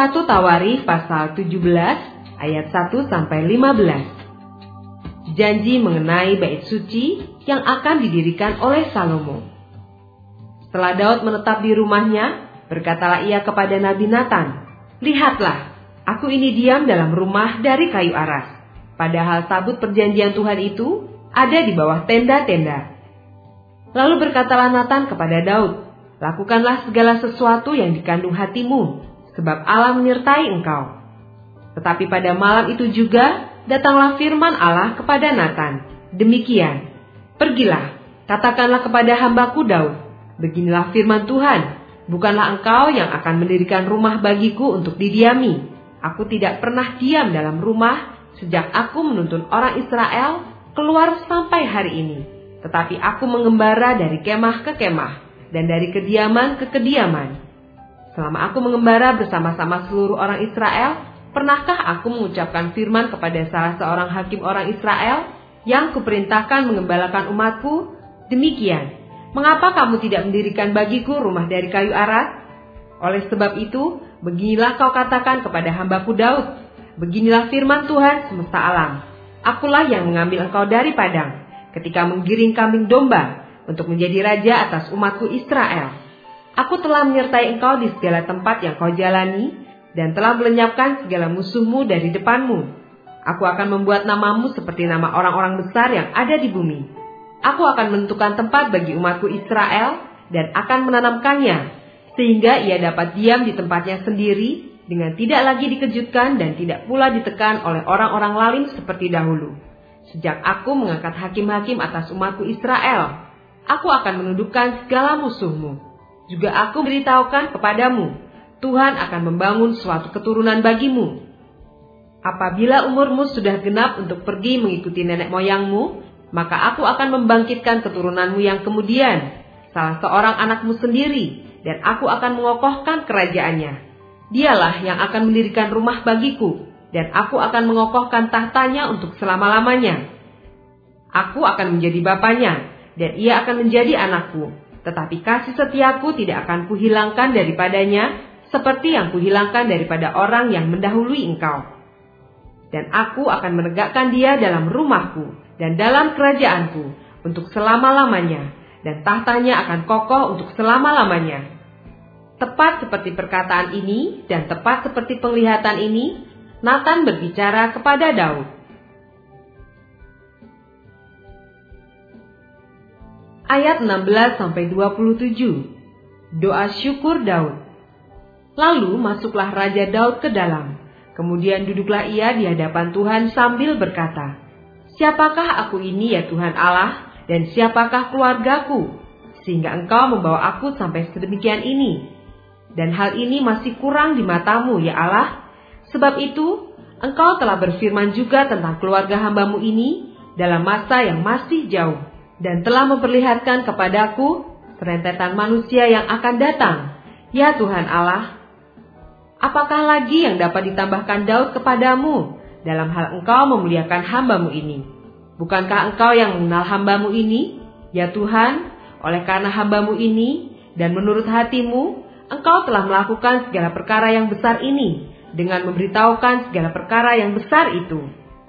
1 Tawarikh pasal 17 ayat 1-15. Janji mengenai bait suci yang akan didirikan oleh Salomo. Setelah Daud menetap di rumahnya, berkatalah ia kepada Nabi Natan, "Lihatlah, aku ini diam dalam rumah dari kayu aras, padahal tabut perjanjian Tuhan itu ada di bawah tenda-tenda." Lalu berkatalah Natan kepada Daud, "Lakukanlah segala sesuatu yang dikandung hatimu, sebab Allah menyertai engkau." Tetapi pada malam itu juga datanglah firman Allah kepada Natan, demikian, "Pergilah, katakanlah kepada hambaku Daud, beginilah firman Tuhan, bukanlah engkau yang akan mendirikan rumah bagiku untuk didiami. Aku tidak pernah diam dalam rumah sejak aku menuntun orang Israel keluar sampai hari ini. Tetapi aku mengembara dari kemah ke kemah dan dari kediaman ke kediaman. Selama aku mengembara bersama-sama seluruh orang Israel, pernahkah aku mengucapkan firman kepada salah seorang hakim orang Israel yang kuperintahkan mengembalakan umatku? Demikian, mengapa kamu tidak mendirikan bagiku rumah dari kayu aras? Oleh sebab itu, beginilah kau katakan kepada hambaku Daud, beginilah firman Tuhan semesta alam. Akulah yang mengambil engkau dari padang, ketika menggiring kambing domba, untuk menjadi raja atas umatku Israel. Aku telah menyertai engkau di segala tempat yang kau jalani, dan telah melenyapkan segala musuhmu dari depanmu. Aku akan membuat namamu seperti nama orang-orang besar yang ada di bumi. Aku akan menentukan tempat bagi umatku Israel, dan akan menanamkannya, sehingga ia dapat diam di tempatnya sendiri, dengan tidak lagi dikejutkan dan tidak pula ditekan oleh orang-orang lalim seperti dahulu. Sejak aku mengangkat hakim-hakim atas umatku Israel, aku akan menundukkan segala musuhmu. Juga aku beritahukan kepadamu, Tuhan akan membangun suatu keturunan bagimu. Apabila umurmu sudah genap untuk pergi mengikuti nenek moyangmu, maka aku akan membangkitkan keturunanmu yang kemudian, salah seorang anakmu sendiri, dan aku akan mengokohkan kerajaannya. Dialah yang akan mendirikan rumah bagiku, dan aku akan mengokohkan tahtanya untuk selama-lamanya. Aku akan menjadi bapanya, dan ia akan menjadi anakku. Tetapi kasih setiaku tidak akan kuhilangkan daripadanya, seperti yang kuhilangkan daripada orang yang mendahului engkau. Dan aku akan menegakkan dia dalam rumahku dan dalam kerajaanku untuk selama-lamanya, dan tahtanya akan kokoh untuk selama-lamanya. Tepat seperti perkataan ini dan tepat seperti penglihatan ini, Natan berbicara kepada Daud. Ayat 16-27. Doa syukur Daud. Lalu masuklah Raja Daud ke dalam. Kemudian duduklah ia di hadapan Tuhan sambil berkata, "Siapakah aku ini ya Tuhan Allah, dan siapakah keluargaku, sehingga engkau membawa aku sampai sedemikian ini? Dan hal ini masih kurang di matamu ya Allah. Sebab itu, engkau telah berfirman juga tentang keluarga hambamu ini dalam masa yang masih jauh, dan telah memperlihatkan kepadaku serentetan manusia yang akan datang. Ya Tuhan Allah, apakah lagi yang dapat ditambahkan Daud kepadamu dalam hal engkau memuliakan hambamu ini? Bukankah engkau yang mengenal hambamu ini, ya Tuhan, oleh karena hambamu ini, dan menurut hatimu, engkau telah melakukan segala perkara yang besar ini, dengan memberitahukan segala perkara yang besar itu.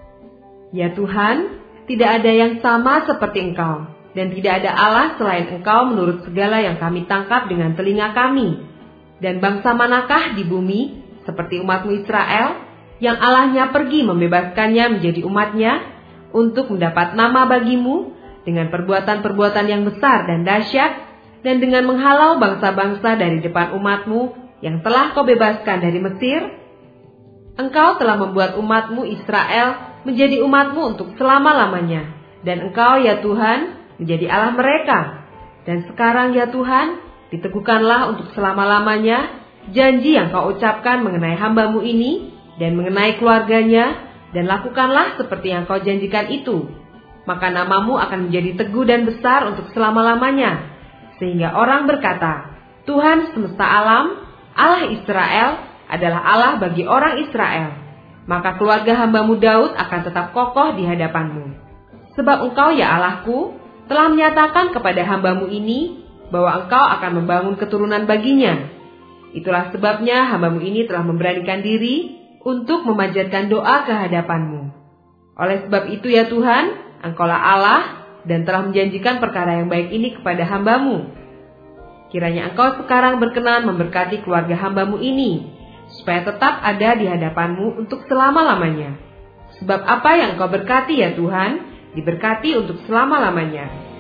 Ya Tuhan, tidak ada yang sama seperti engkau, dan tidak ada Allah selain engkau menurut segala yang kami tangkap dengan telinga kami. Dan bangsa manakah di bumi, seperti umatmu Israel, yang Allahnya pergi membebaskannya menjadi umatnya, untuk mendapat nama bagimu, dengan perbuatan-perbuatan yang besar dan dahsyat, dan dengan menghalau bangsa-bangsa dari depan umatmu, yang telah kau bebaskan dari Mesir? Engkau telah membuat umatmu Israel menjadi umatmu untuk selama-lamanya, dan engkau ya Tuhan menjadi Allah mereka. Dan sekarang ya Tuhan, diteguhkanlah untuk selama-lamanya janji yang kau ucapkan mengenai hambamu ini, dan mengenai keluarganya, dan lakukanlah seperti yang kau janjikan itu. Maka namamu akan menjadi teguh dan besar untuk selama-lamanya, sehingga orang berkata, Tuhan semesta alam, Allah Israel, adalah Allah bagi orang Israel. Maka keluarga hambamu Daud akan tetap kokoh di hadapanmu. Sebab engkau ya Allahku, telah menyatakan kepada hambamu ini, bahwa engkau akan membangun keturunan baginya. Itulah sebabnya hamba-Mu ini telah memberanikan diri untuk memanjatkan doa ke hadapan-Mu. Oleh sebab itu ya Tuhan, Engkaulah Allah dan telah menjanjikan perkara yang baik ini kepada hamba-Mu. Kiranya Engkau sekarang berkenan memberkati keluarga hamba-Mu ini, supaya tetap ada di hadapan-Mu untuk selama-lamanya. Sebab apa yang Engkau berkati ya Tuhan, diberkati untuk selama-lamanya.